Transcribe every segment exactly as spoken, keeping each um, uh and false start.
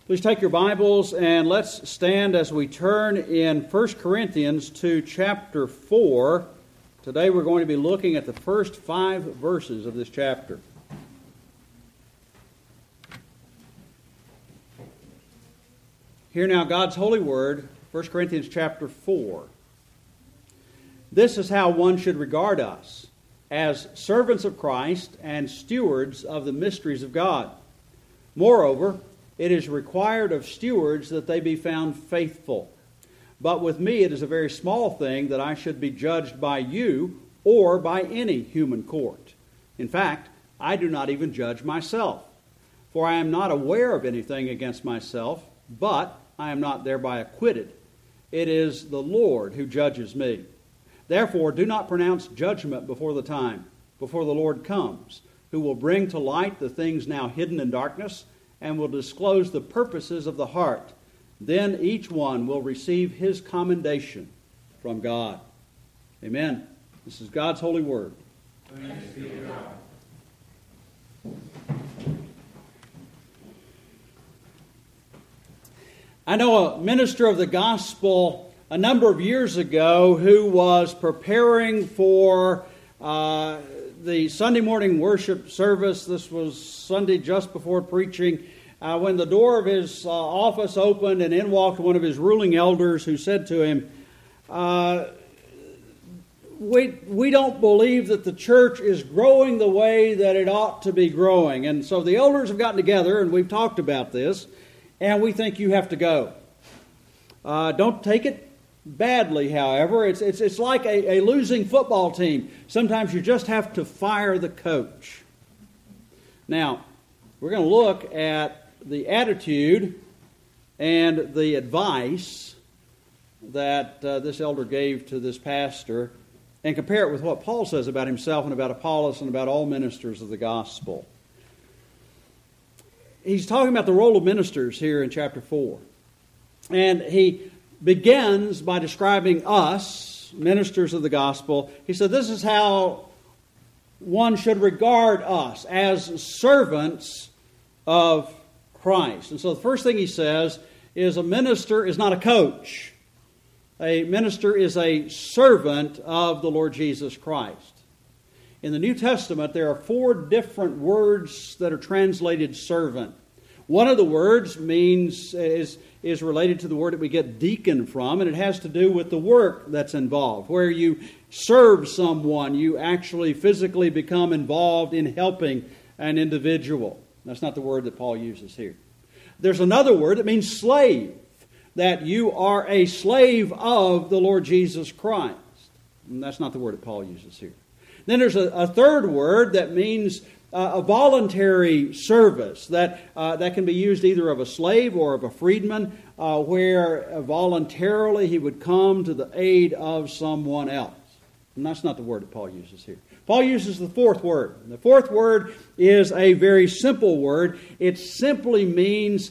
Please take your Bibles and let's stand as we turn in First Corinthians to chapter four. Today we're going to be looking at the first five verses of this chapter. Hear now God's holy word, First Corinthians chapter four. This is how one should regard us, as servants of Christ and stewards of the mysteries of God. Moreover, it is required of stewards that they be found faithful. But with me it is a very small thing that I should be judged by you or by any human court. In fact, I do not even judge myself. For I am not aware of anything against myself, but I am not thereby acquitted. It is the Lord who judges me. Therefore, do not pronounce judgment before the time, before the Lord comes, who will bring to light the things now hidden in darkness, and will disclose the purposes of the heart. Then each one will receive his commendation from God. Amen. This is God's holy word. Thanks be to God. I know a minister of the gospel a number of years ago who was preparing for uh, the Sunday morning worship service. This was Sunday just before preaching, uh, when the door of his uh, office opened and in walked one of his ruling elders who said to him, uh, we, we don't believe that the church is growing the way that it ought to be growing. And so the elders have gotten together and we've talked about this, and we think you have to go. Uh, don't take it badly, however. It's, it's, it's like a, a losing football team. Sometimes you just have to fire the coach. Now, we're going to look at the attitude and the advice that uh, this elder gave to this pastor and compare it with what Paul says about himself and about Apollos and about all ministers of the gospel. He's talking about the role of ministers here in chapter four. And he begins by describing us, ministers of the gospel. He said, this is how one should regard us, as servants of Christ. And so the first thing he says is a minister is not a coach. A minister is a servant of the Lord Jesus Christ. In the New Testament, there are four different words that are translated servant. One of the words means is, is related to the word that we get deacon from, and it has to do with the work that's involved. Where you serve someone, you actually physically become involved in helping an individual. That's not the word that Paul uses here. There's another word that means slave, that you are a slave of the Lord Jesus Christ. And that's not the word that Paul uses here. Then there's a, a third word that means uh, a voluntary service, that uh, that can be used either of a slave or of a freedman, uh, where uh, voluntarily he would come to the aid of someone else. And that's not the word that Paul uses here. Paul uses the fourth word. The fourth word is a very simple word. It simply means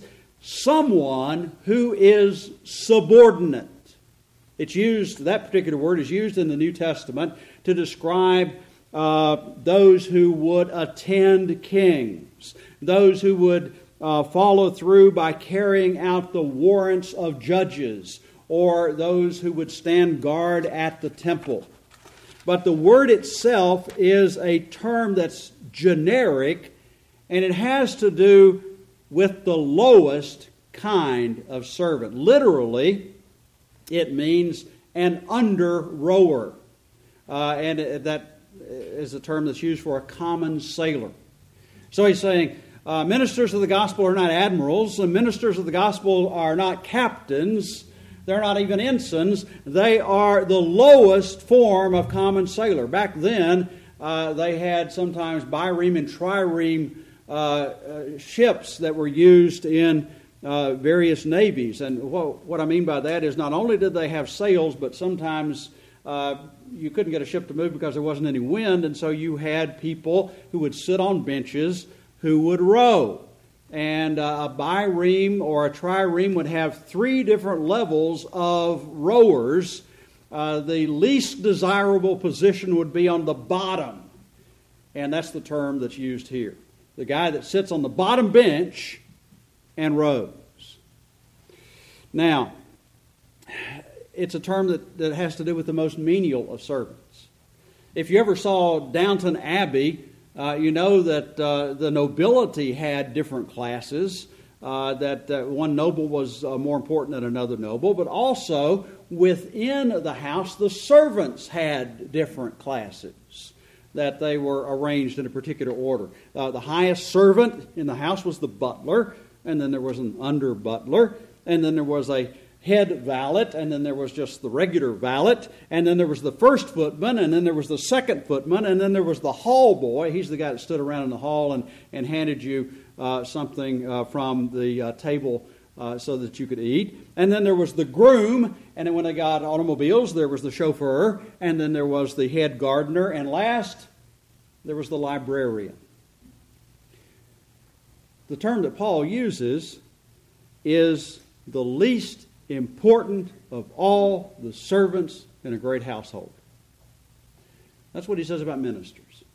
someone who is subordinate. It's used, that particular word is used in the New Testament to describe uh, those who would attend kings, those who would uh, follow through by carrying out the warrants of judges, or those who would stand guard at the temple. But the word itself is a term that's generic, and it has to do with the lowest kind of servant. Literally, it means an under-rower. Uh, and that is a term that's used for a common sailor. So he's saying, uh, ministers of the gospel are not admirals, and ministers of the gospel are not captains. They're not even ensigns. They are the lowest form of common sailor. Back then, uh, they had sometimes bireme and trireme uh, uh, ships that were used in uh, various navies. And what, what I mean by that is not only did they have sails, but sometimes uh, you couldn't get a ship to move because there wasn't any wind. And so you had people who would sit on benches who would row. And uh, a bireme or a trireme would have three different levels of rowers. Uh, the least desirable position would be on the bottom. And that's the term that's used here. The guy that sits on the bottom bench and rows. Now, it's a term that, that has to do with the most menial of servants. If you ever saw Downton Abbey, uh, you know that uh, the nobility had different classes, uh, that uh, one noble was uh, more important than another noble, but also within the house, the servants had different classes, that they were arranged in a particular order. Uh, the highest servant in the house was the butler, and then there was an under butler, and then there was a head valet, and then there was just the regular valet, and then there was the first footman, and then there was the second footman, and then there was the hall boy. He's the guy that stood around in the hall and, and handed you uh, something uh, from the uh, table uh, so that you could eat. And then there was the groom, and then when they got automobiles, there was the chauffeur, and then there was the head gardener, and last, there was the librarian. The term that Paul uses is the least important of all the servants in a great household. That's what he says about ministers.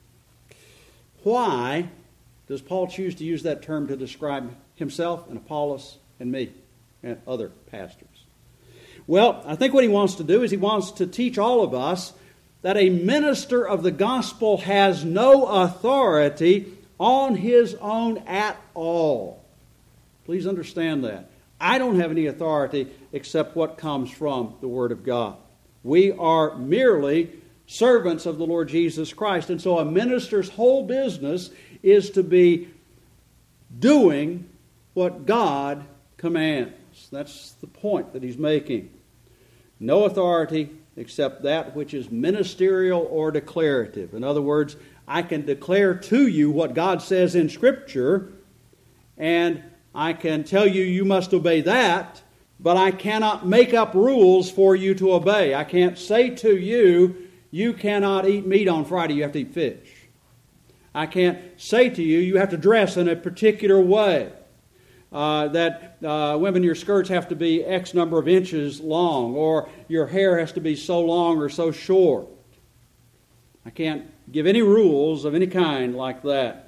Why does Paul choose to use that term to describe himself and Apollos and me and other pastors? Well, I think what he wants to do is he wants to teach all of us that a minister of the gospel has no authority on his own at all. Please understand that. I don't have any authority except what comes from the Word of God. We are merely servants of the Lord Jesus Christ. And so a minister's whole business is to be doing what God commands. That's the point that he's making. No authority except that which is ministerial or declarative. In other words, I can declare to you what God says in Scripture, and I can tell you you must obey that, but I cannot make up rules for you to obey. I can't say to you, you cannot eat meat on Friday, you have to eat fish. I can't say to you, you have to dress in a particular way. Uh, that uh, women, your skirts have to be X number of inches long, or your hair has to be so long or so short. I can't give any rules of any kind like that.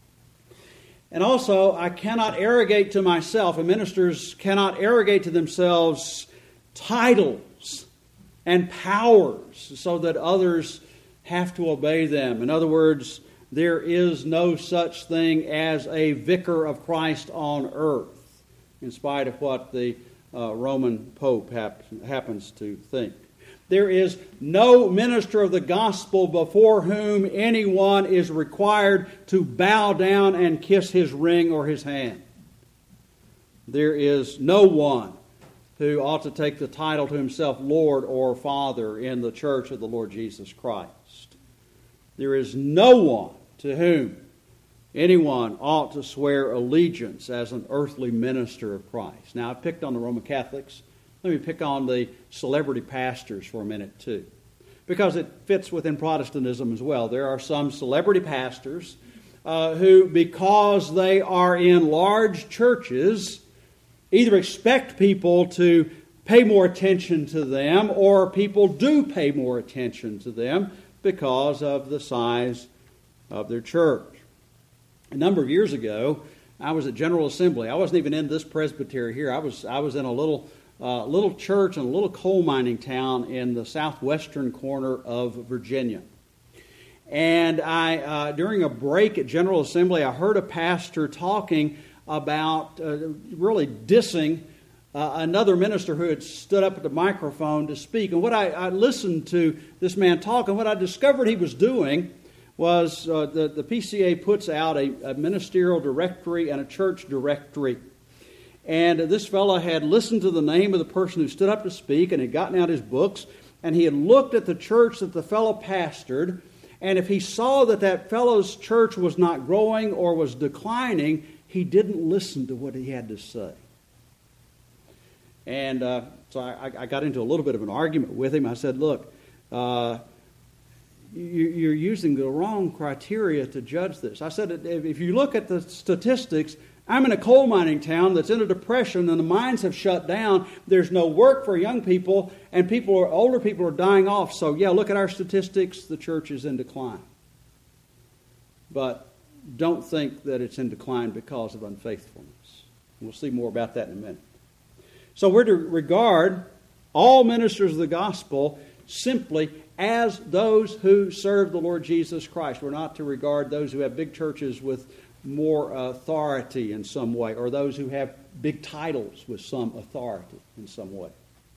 And also, I cannot arrogate to myself, and ministers cannot arrogate to themselves titles and powers so that others have to obey them. In other words, there is no such thing as a vicar of Christ on earth, in spite of what the uh, Roman Pope hap- happens to think. There is no minister of the gospel before whom anyone is required to bow down and kiss his ring or his hand. There is no one who ought to take the title to himself Lord or Father in the church of the Lord Jesus Christ. There is no one to whom anyone ought to swear allegiance as an earthly minister of Christ. Now, I picked on the Roman Catholics. Let me pick on the celebrity pastors for a minute, too, because it fits within Protestantism as well. There are some celebrity pastors uh, who, because they are in large churches, either expect people to pay more attention to them, or people do pay more attention to them because of the size of their church. A number of years ago, I was at General Assembly. I wasn't even in this presbytery here. I was I was in a little uh, little church in a little coal mining town in the southwestern corner of Virginia. And I, uh, during a break at General Assembly, I heard a pastor talking about uh, really dissing uh, another minister who had stood up at the microphone to speak. And what I, I listened to this man talk, and what I discovered he was doing was uh, the, the P C A puts out a, a ministerial directory and a church directory. And this fellow had listened to the name of the person who stood up to speak and had gotten out his books, and he had looked at the church that the fellow pastored, and if he saw that that fellow's church was not growing or was declining, he didn't listen to what he had to say. And uh, so I, I got into a little bit of an argument with him. I said, look, uh, you're using the wrong criteria to judge this. I said, if you look at the statistics, I'm in a coal mining town that's in a depression and the mines have shut down. There's no work for young people, and people are, older people are dying off. So, yeah, look at our statistics. The church is in decline. But don't think that it's in decline because of unfaithfulness. We'll see more about that in a minute. So we're to regard all ministers of the gospel simply as those who serve the Lord Jesus Christ. We're not to regard those who have big churches with more authority in some way, or those who have big titles with some authority in some way.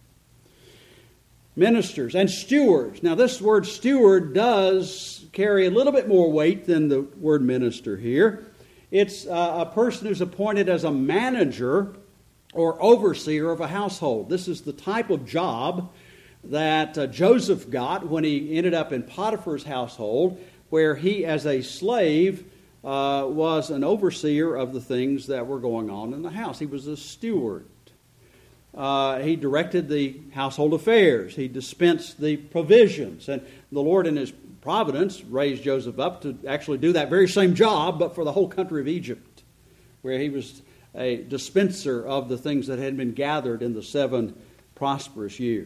Ministers and stewards. Now this word steward does carry a little bit more weight than the word minister here. It's uh, a person who's appointed as a manager or overseer of a household. This is the type of job that uh, Joseph got when he ended up in Potiphar's household, where he as a slave uh, was an overseer of the things that were going on in the house. He was a steward. Uh, he directed the household affairs. He dispensed the provisions. And the Lord in His providence raised Joseph up to actually do that very same job, but for the whole country of Egypt, where he was a dispenser of the things that had been gathered in the seven prosperous years.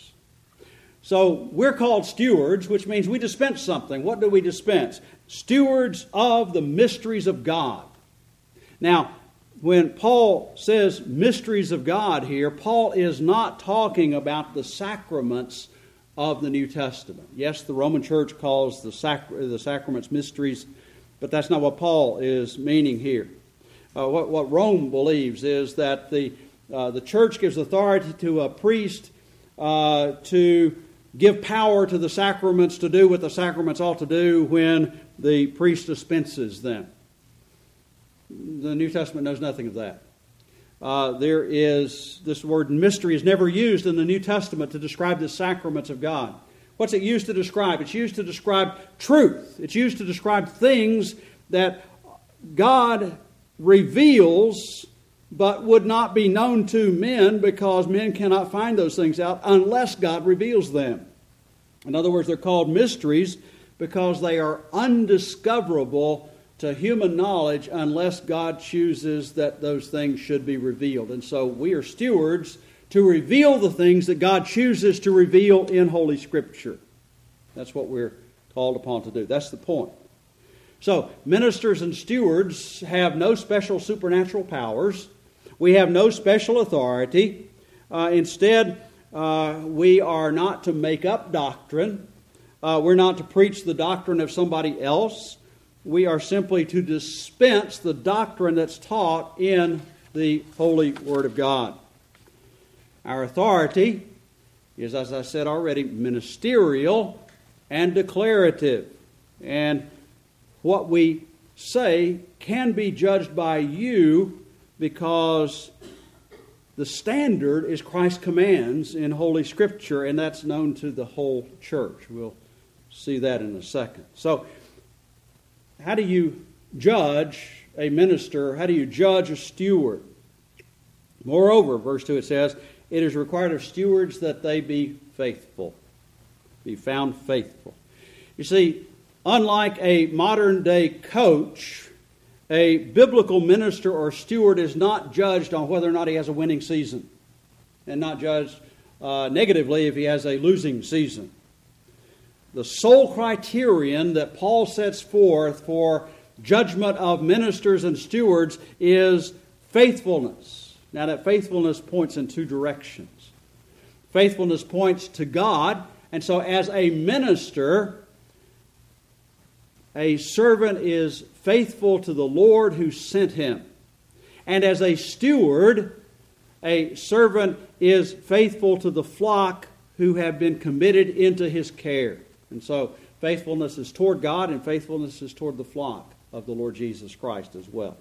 So we're called stewards, which means we dispense something. What do we dispense? Stewards of the mysteries of God. Now, when Paul says mysteries of God here, Paul is not talking about the sacraments of the New Testament. Yes, the Roman Church calls the, sac- the sacraments mysteries, but that's not what Paul is meaning here. Uh, what, what Rome believes is that the, uh, the church gives authority to a priest uh, to give power to the sacraments to do what the sacraments ought to do when the priest dispenses them. The New Testament knows nothing of that. Uh, there is, this word mystery is never used in the New Testament to describe the sacraments of God. What's it used to describe? It's used to describe truth. It's used to describe things that God reveals but would not be known to men, because men cannot find those things out unless God reveals them. In other words, they're called mysteries because they are undiscoverable to human knowledge unless God chooses that those things should be revealed. And so we are stewards to reveal the things that God chooses to reveal in Holy Scripture. That's what we're called upon to do. That's the point. So ministers and stewards have no special supernatural powers. We have no special authority. Uh, instead, uh, we are not to make up doctrine. Uh, we're not to preach the doctrine of somebody else. We are simply to dispense the doctrine that's taught in the Holy Word of God. Our authority is, as I said already, ministerial and declarative. And what we say can be judged by you because the standard is Christ's commands in Holy Scripture, and that's known to the whole church. We'll see that in a second. So, how do you judge a minister? How do you judge a steward? Moreover, verse two, it says, it is required of stewards that they be faithful, be found faithful. You see, unlike a modern-day coach, a biblical minister or steward is not judged on whether or not he has a winning season, and not judged uh, negatively if he has a losing season. The sole criterion that Paul sets forth for judgment of ministers and stewards is faithfulness. Now, that faithfulness points in two directions. Faithfulness points to God, and so as a minister, a servant is faithful to the Lord who sent him. And as a steward, a servant is faithful to the flock who have been committed into his care. And so faithfulness is toward God, and faithfulness is toward the flock of the Lord Jesus Christ as well.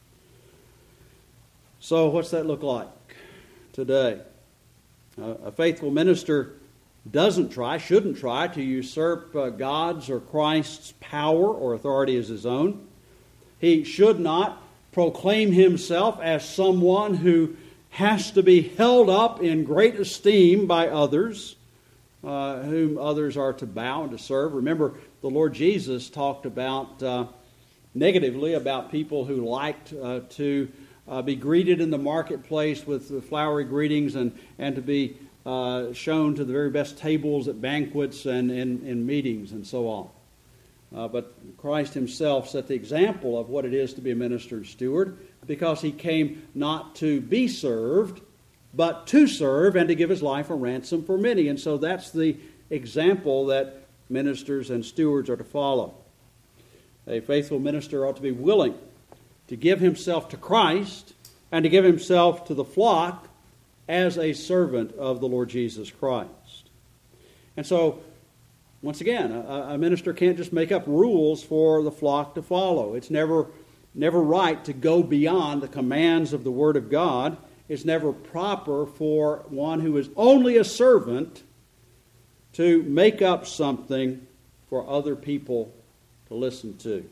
So what's that look like today? Uh, a faithful minister doesn't try, shouldn't try to usurp uh, God's or Christ's power or authority as his own. He should not proclaim himself as someone who has to be held up in great esteem by others, uh, whom others are to bow and to serve. Remember, the Lord Jesus talked about uh, negatively about people who liked uh, to uh, be greeted in the marketplace with flowery greetings and, and to be uh, shown to the very best tables at banquets and in meetings and so on. Uh, but Christ himself set the example of what it is to be a minister and steward, because he came not to be served, but to serve and to give his life a ransom for many. And so that's the example that ministers and stewards are to follow. A faithful minister ought to be willing to give himself to Christ and to give himself to the flock as a servant of the Lord Jesus Christ. And so, once again, a, a minister can't just make up rules for the flock to follow. It's never, never right to go beyond the commands of the Word of God. It's never proper for one who is only a servant to make up something for other people to listen to.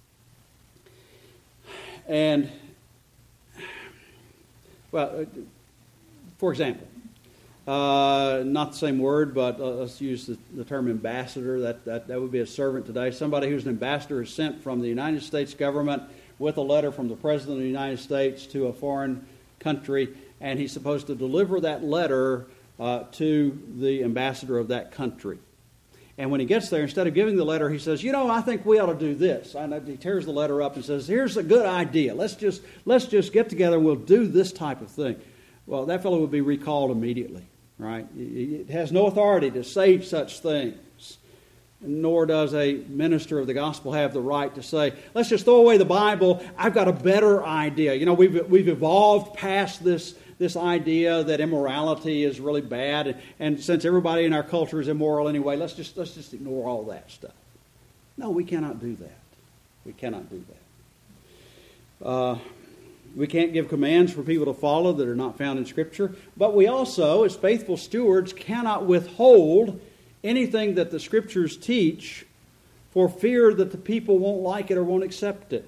And, well, for example, uh, not the same word, but uh, let's use the, the term ambassador. That, that, that would be a servant today. Somebody who's an ambassador is sent from the United States government with a letter from the President of the United States to a foreign country, and he's supposed to deliver that letter uh, to the ambassador of that country. And when he gets there, instead of giving the letter, he says, you know, I think we ought to do this. And he tears the letter up and says, here's a good idea. Let's just, let's just get together and we'll do this type of thing. Well, that fellow would be recalled immediately, right? It has no authority to say such things. Nor does a minister of the gospel have the right to say, let's just throw away the Bible. I've got a better idea. You know, we've we've evolved past this, this idea that immorality is really bad. And, and since everybody in our culture is immoral anyway, let's just let's just ignore all that stuff. No, we cannot do that. We cannot do that. Uh, we can't give commands for people to follow that are not found in Scripture. But we also, as faithful stewards, cannot withhold anything that the Scriptures teach for fear that the people won't like it or won't accept it.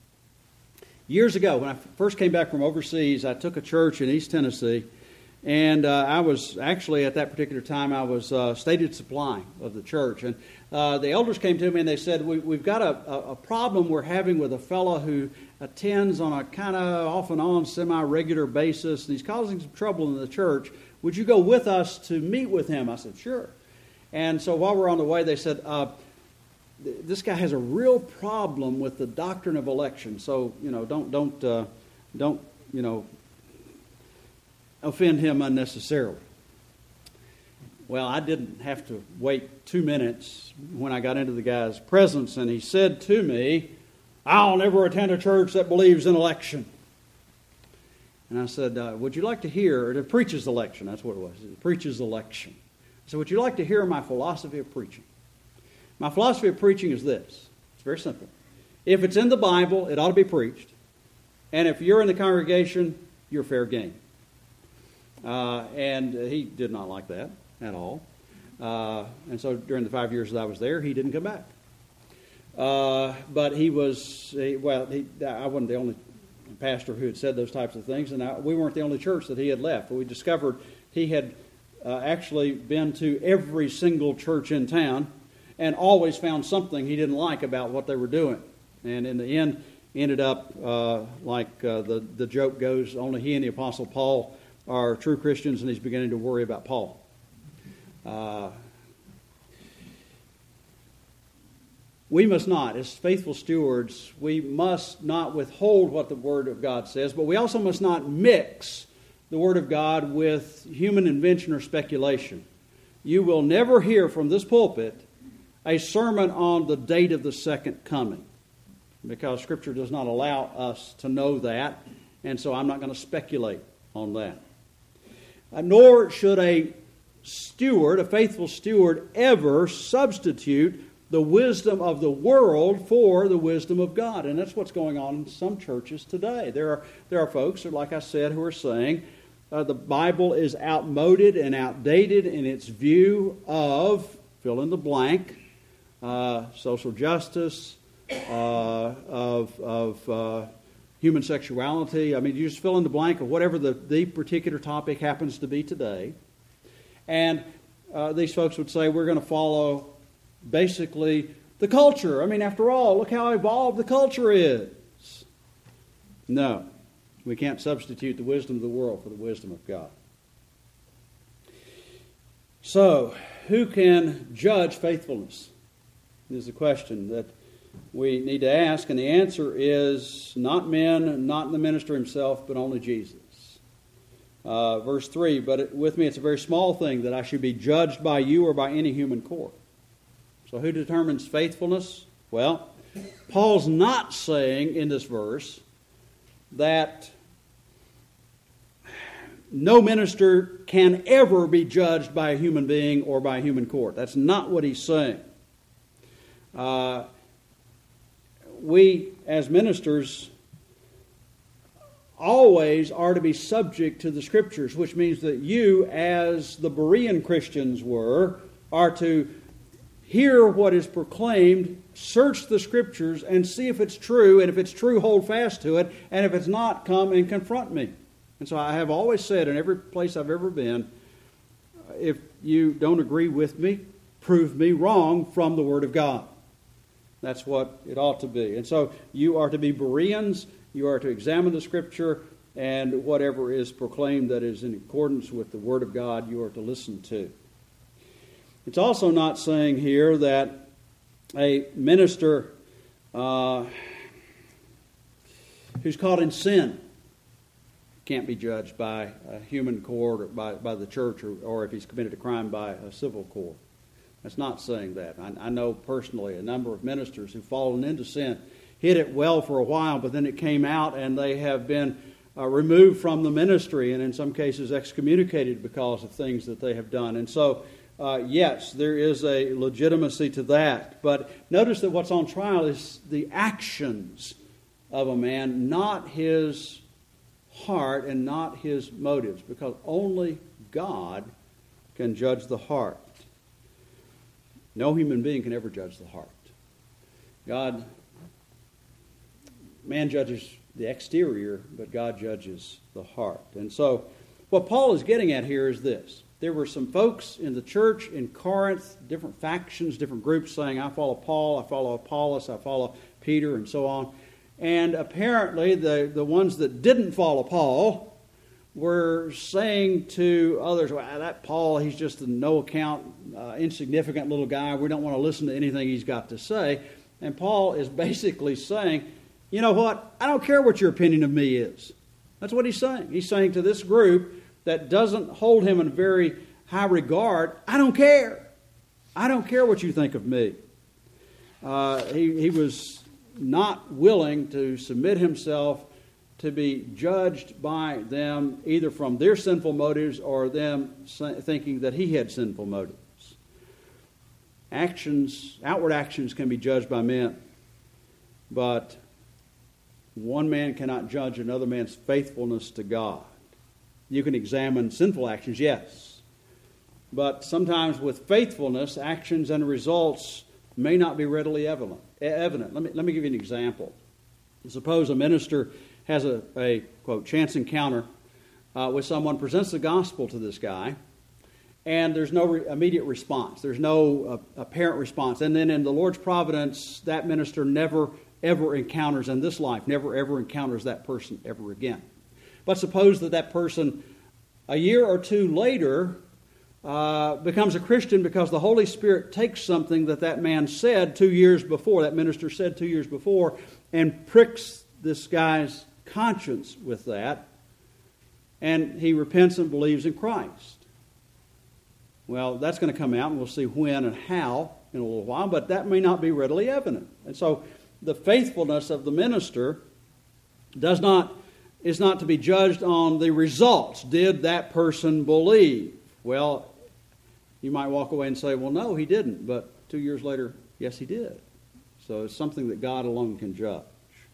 Years ago, when I first came back from overseas, I took a church in East Tennessee, and uh, I was actually, at that particular time, I was uh, stated supply of the church. And uh, the elders came to me and they said, we, we've got a, a problem we're having with a fellow who attends on a kind of off and on semi-regular basis, and he's causing some trouble in the church. Would you go with us to meet with him? I said, sure. And so while we're on the way, they said, uh, this guy has a real problem with the doctrine of election. So, you know, don't, don't, uh, don't, you know, offend him unnecessarily. Well, I didn't have to wait two minutes when I got into the guy's presence, and he said to me, I'll never attend a church that believes in election. And I said, uh, would you like to hear, it preaches election, that's what it was, it preaches election. So would you like to hear my philosophy of preaching? My philosophy of preaching is this. It's very simple. If it's in the Bible, it ought to be preached. And if you're in the congregation, you're fair game. Uh, and he did not like that at all. Uh, and so during the five years that I was there, he didn't come back. Uh, but he was, he, well, he, I wasn't the only pastor who had said those types of things. And I, we weren't the only church that he had left. But we discovered he had Uh, actually been to every single church in town and always found something he didn't like about what they were doing. And in the end, ended up uh, like uh, the, the joke goes, only he and the Apostle Paul are true Christians, and he's beginning to worry about Paul. Uh, we must not, as faithful stewards, we must not withhold what the Word of God says, but we also must not mix the Word of God with human invention or speculation. You will never hear from this pulpit a sermon on the date of the second coming, because Scripture does not allow us to know that, and so I'm not going to speculate on that. Uh, nor should a steward, a faithful steward, ever substitute the wisdom of the world for the wisdom of God. And that's what's going on in some churches today. There are, there are folks, like I said, who are saying, Uh, the Bible is outmoded and outdated in its view of, fill in the blank, uh, social justice, uh, of, of uh, human sexuality. I mean, you just fill in the blank of whatever the, the particular topic happens to be today. And uh, these folks would say, we're going to follow basically the culture. I mean, after all, look how evolved the culture is. No. We can't substitute the wisdom of the world for the wisdom of God. So, who can judge faithfulness? Is the question that we need to ask, and the answer is not men, not the minister himself, but only Jesus. Uh, verse three, but it, with me it's a very small thing that I should be judged by you or by any human court. So who determines faithfulness? Well, Paul's not saying in this verse that no minister can ever be judged by a human being or by a human court. That's not what he's saying. Uh, we, as ministers, always are to be subject to the Scriptures, which means that you, as the Berean Christians were, are to hear what is proclaimed, search the Scriptures, and see if it's true, and if it's true, hold fast to it, and if it's not, come and confront me. And so I have always said in every place I've ever been, if you don't agree with me, prove me wrong from the Word of God. That's what it ought to be. And so you are to be Bereans, you are to examine the Scripture, and whatever is proclaimed that is in accordance with the Word of God, you are to listen to. It's also not saying here that a minister uh, who's caught in sin can't be judged by a human court or by, by the church, or, or if he's committed a crime, by a civil court. That's not saying that. I, I know personally a number of ministers who've fallen into sin, hid it well for a while, but then it came out and they have been uh, removed from the ministry and in some cases excommunicated because of things that they have done. And so, uh, yes, there is a legitimacy to that. But notice that what's on trial is the actions of a man, not his heart and not his motives, because only God can judge the heart. No human being can ever judge the heart. God, man judges the exterior, but God judges the heart. And so what Paul is getting at here is this. There were some folks in the church in Corinth, different factions, different groups saying, I follow Paul, I follow Apollos, I follow Peter, and so on. And apparently the, the ones that didn't follow Paul were saying to others, well, that Paul, he's just a no-account, uh, insignificant little guy. We don't want to listen to anything he's got to say. And Paul is basically saying, you know what? I don't care what your opinion of me is. That's what he's saying. He's saying to this group that doesn't hold him in very high regard, I don't care. I don't care what you think of me. Uh, he, he was not willing to submit himself to be judged by them either from their sinful motives or them thinking that he had sinful motives. Actions, outward actions can be judged by men, but one man cannot judge another man's faithfulness to God. You can examine sinful actions, yes, but sometimes with faithfulness, actions and results may not be readily evident. evident. Let me, let me give you an example. Suppose a minister has a, a quote, chance encounter uh, with someone, presents the gospel to this guy, and there's no re- immediate response. There's no uh, apparent response. And then in the Lord's providence, that minister never, ever encounters in this life, never, ever encounters that person ever again. But suppose that that person, a year or two later, uh, becomes a Christian because the Holy Spirit takes something that that man said two years before, that minister said two years before, and pricks this guy's conscience with that, and he repents and believes in Christ. Well, that's going to come out, and we'll see when and how in a little while, but that may not be readily evident. And so the faithfulness of the minister does not is not to be judged on the results. Did that person believe? Well, you might walk away and say, well, no, he didn't. But two years later, yes, he did. So it's something that God alone can judge.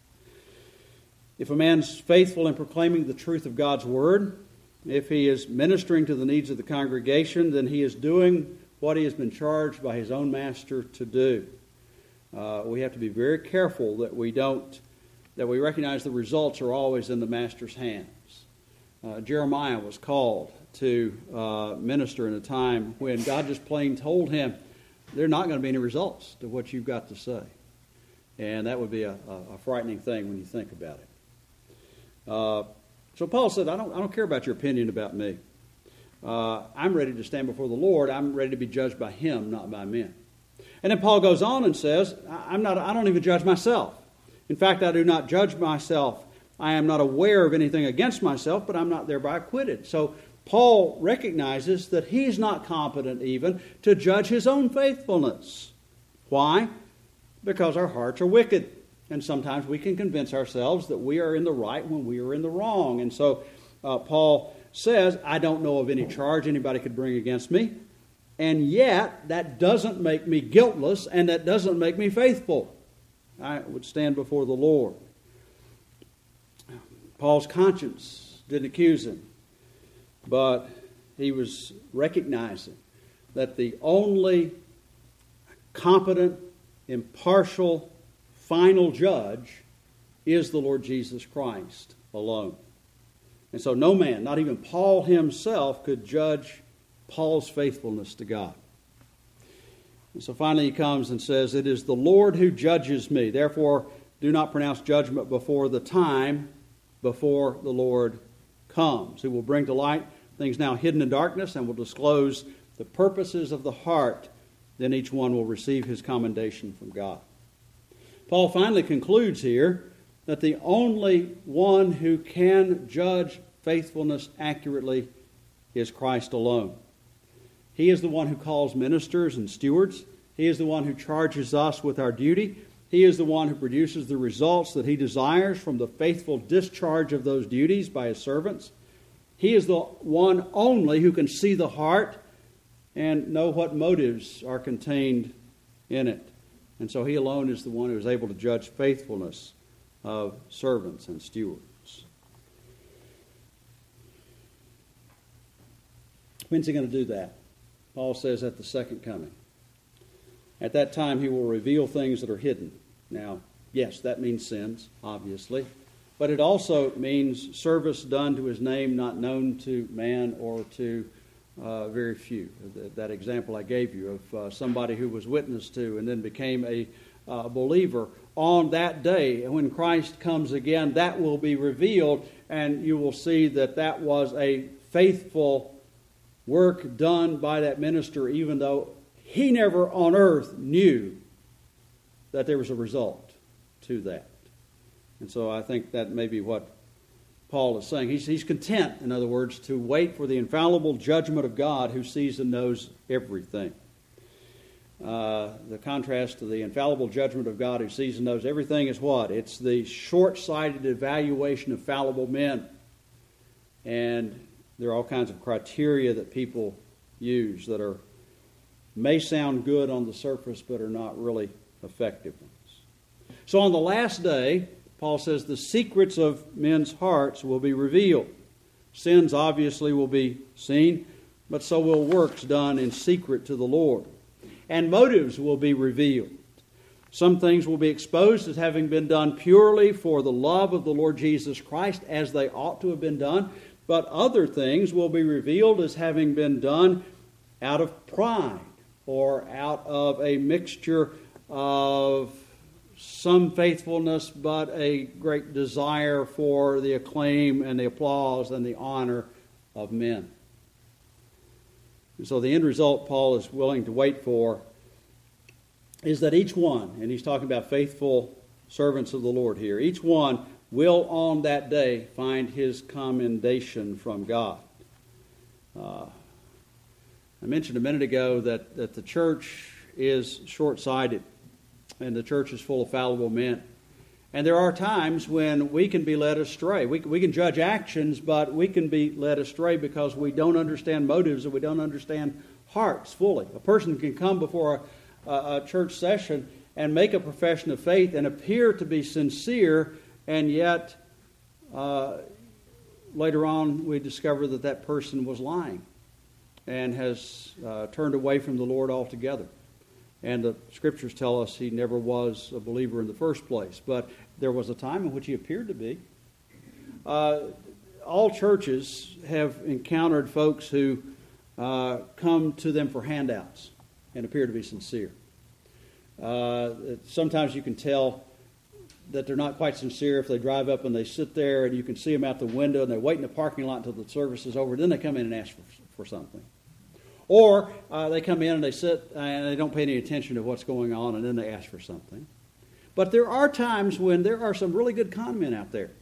If a man's faithful in proclaiming the truth of God's word, if he is ministering to the needs of the congregation, then he is doing what he has been charged by his own master to do. Uh, we have to be very careful that we don't, that we recognize the results are always in the master's hands. Uh, Jeremiah was called to uh, minister in a time when God just plain told him, there are not going to be any results to what you've got to say. And that would be a, a, a frightening thing when you think about it. Uh, so Paul said, I don't, I don't care about your opinion about me. Uh, I'm ready to stand before the Lord. I'm ready to be judged by him, not by men. And then Paul goes on and says, I'm not, I don't even judge myself. In fact, I do not judge myself I am not aware of anything against myself, but I'm not thereby acquitted. So Paul recognizes that he's not competent even to judge his own faithfulness. Why? Because our hearts are wicked. And sometimes we can convince ourselves that we are in the right when we are in the wrong. And so uh, Paul says, I don't know of any charge anybody could bring against me. And yet, that doesn't make me guiltless, and that doesn't make me faithful. I would stand before the Lord. Paul's conscience didn't accuse him, but he was recognizing that the only competent, impartial, final judge is the Lord Jesus Christ alone. And so no man, not even Paul himself, could judge Paul's faithfulness to God. And so finally he comes and says, it is the Lord who judges me. Therefore, do not pronounce judgment before the time, before the Lord comes, who will bring to light things now hidden in darkness and will disclose the purposes of the heart. Then each one will receive his commendation from God. Paul finally concludes here that the only one who can judge faithfulness accurately is Christ alone. He is the one who calls ministers and stewards. He is the one who charges us with our duty. He is the one who produces the results that he desires from the faithful discharge of those duties by his servants. He is the one only who can see the heart and know what motives are contained in it. And so he alone is the one who is able to judge faithfulness of servants and stewards. When's he going to do that? Paul says at the second coming. At that time he will reveal things that are hidden. Now, yes, that means sins, obviously. But it also means service done to his name not known to man or to uh, very few. That example I gave you of uh, somebody who was witnessed to and then became a uh, believer. On that day, when Christ comes again, that will be revealed, and you will see that that was a faithful work done by that minister, even though he never on earth knew that there was a result to that. And so I think that may be what Paul is saying. He's, he's content, in other words, to wait for the infallible judgment of God who sees and knows everything. Uh, the contrast to the infallible judgment of God who sees and knows everything is what? It's the short-sighted evaluation of fallible men. And there are all kinds of criteria that people use that are may sound good on the surface but are not really effective ones. So on the last day, Paul says the secrets of men's hearts will be revealed. Sins obviously will be seen, but so will works done in secret to the Lord. And motives will be revealed. Some things will be exposed as having been done purely for the love of the Lord Jesus Christ, as they ought to have been done. But other things will be revealed as having been done out of pride or out of a mixture of some faithfulness but a great desire for the acclaim and the applause and the honor of men. And so the end result Paul is willing to wait for is that each one, and he's talking about faithful servants of the Lord here, each one will on that day find his commendation from God. Uh, I mentioned a minute ago that, that the church is short-sighted and the church is full of fallible men. And there are times when we can be led astray. We, we can judge actions, but we can be led astray because we don't understand motives and we don't understand hearts fully. A person can come before a, a, a church session and make a profession of faith and appear to be sincere, and yet uh, later on we discover that that person was lying and has uh, turned away from the Lord altogether. And the Scriptures tell us he never was a believer in the first place. But there was a time in which he appeared to be. Uh, all churches have encountered folks who uh, come to them for handouts and appear to be sincere. Uh, sometimes you can tell that they're not quite sincere if they drive up and they sit there and you can see them out the window and they wait in the parking lot until the service is over. Then they come in and ask for, for something. Or uh, they come in and they sit and they don't pay any attention to what's going on, and then they ask for something. But there are times when there are some really good con men out there.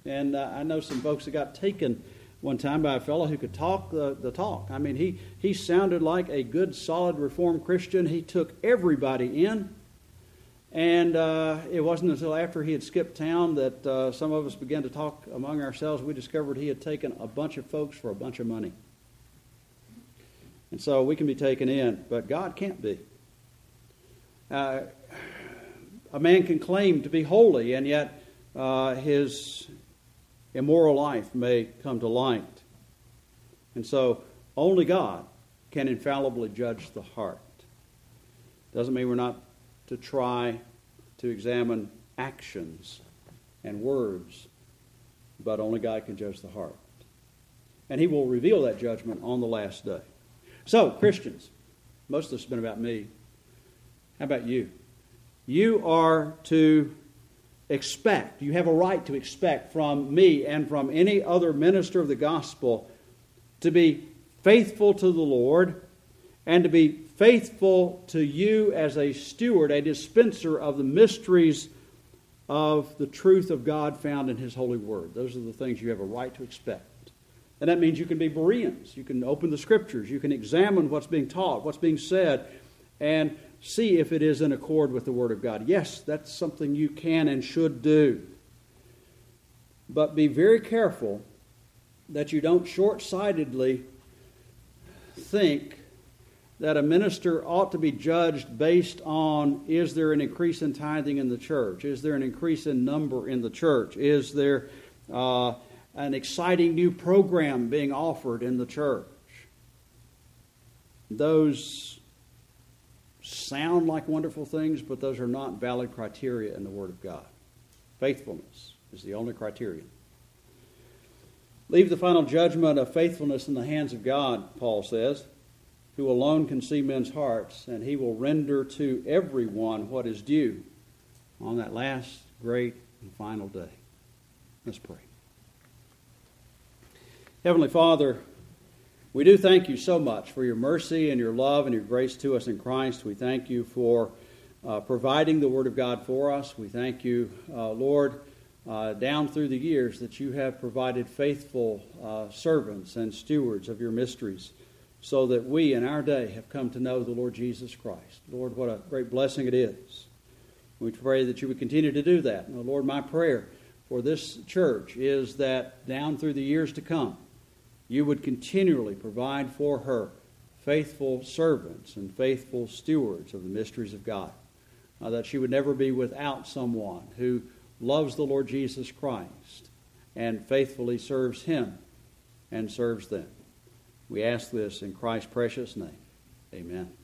And uh, I know some folks that got taken one time by a fellow who could talk the, the talk. I mean, he, he sounded like a good, solid Reformed Christian. He took everybody in. And uh, it wasn't until after he had skipped town that uh, some of us began to talk among ourselves. We discovered he had taken a bunch of folks for a bunch of money. And so we can be taken in, but God can't be. Uh, a man can claim to be holy, and yet uh, his immoral life may come to light. And so only God can infallibly judge the heart. Doesn't mean we're not to try to examine actions and words, but only God can judge the heart. And He will reveal that judgment on the last day. So, Christians, most of this has been about me. How about you? You are to expect, you have a right to expect from me and from any other minister of the gospel to be faithful to the Lord and to be faithful to you as a steward, a dispenser of the mysteries of the truth of God found in His holy word. Those are the things you have a right to expect. And that means you can be Bereans. You can open the Scriptures. You can examine what's being taught, what's being said, and see if it is in accord with the Word of God. Yes, that's something you can and should do. But be very careful that you don't short-sightedly think that a minister ought to be judged based on, is there an increase in tithing in the church? Is there an increase in number in the church? Is there uh, an exciting new program being offered in the church? Those sound like wonderful things, but those are not valid criteria in the Word of God. Faithfulness is the only criterion. Leave the final judgment of faithfulness in the hands of God, Paul says, who alone can see men's hearts, and He will render to everyone what is due on that last great and final day. Let's pray. Heavenly Father, we do thank You so much for Your mercy and Your love and Your grace to us in Christ. We thank You for uh, providing the Word of God for us. We thank You, uh, Lord, uh, down through the years that You have provided faithful uh, servants and stewards of Your mysteries, so that we in our day have come to know the Lord Jesus Christ. Lord, what a great blessing it is. We pray that You would continue to do that. And Lord, my prayer for this church is that down through the years to come, You would continually provide for her faithful servants and faithful stewards of the mysteries of God. Uh, that she would never be without someone who loves the Lord Jesus Christ and faithfully serves Him and serves them. We ask this in Christ's precious name. Amen.